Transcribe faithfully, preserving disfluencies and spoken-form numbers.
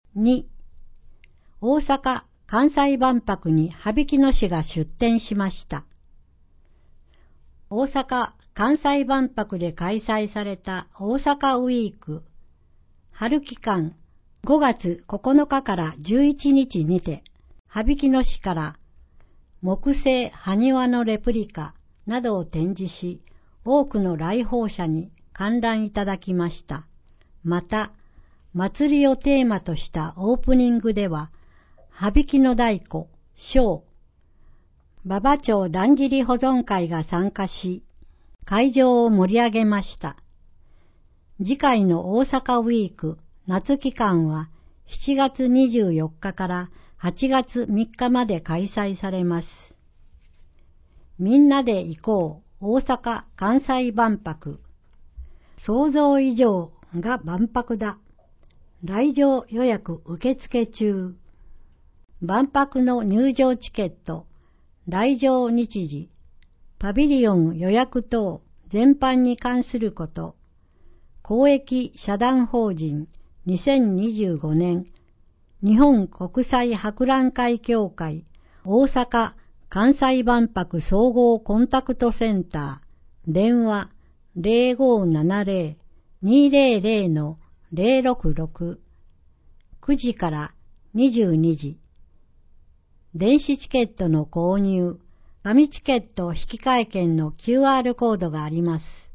に、大阪・関西万博に羽曳野市が出展しました。大阪・関西万博で開催された大阪ウィーク、春期間ごがつここのかからじゅういちにちにて、羽曳野市から木製埴輪のレプリカなどを展示し、多くの来訪者に観覧いただきました。また、祭りをテーマとしたオープニングでは、羽曳野太鼓、ショー、馬場町だんじり保存会が参加し、会場を盛り上げました。次回の大阪ウィーク夏期間はしちがつにじゅうよっかからはちがつみっかまで開催されます。みんなで行こう大阪・関西万博。想像以上が万博だ。来場予約受付中。万博の入場チケット、来場日時、パビリオン予約等全般に関すること、公益社団法人にせんにじゅうごねん日本国際博覧会協会大阪・関西万博総合コンタクトセンター、電話 ゼロごーななゼロ にゼロゼロ のゼロろくろく、くじからにじゅうにじ。電子チケットの購入、紙チケット引換券の キューアール コードがあります。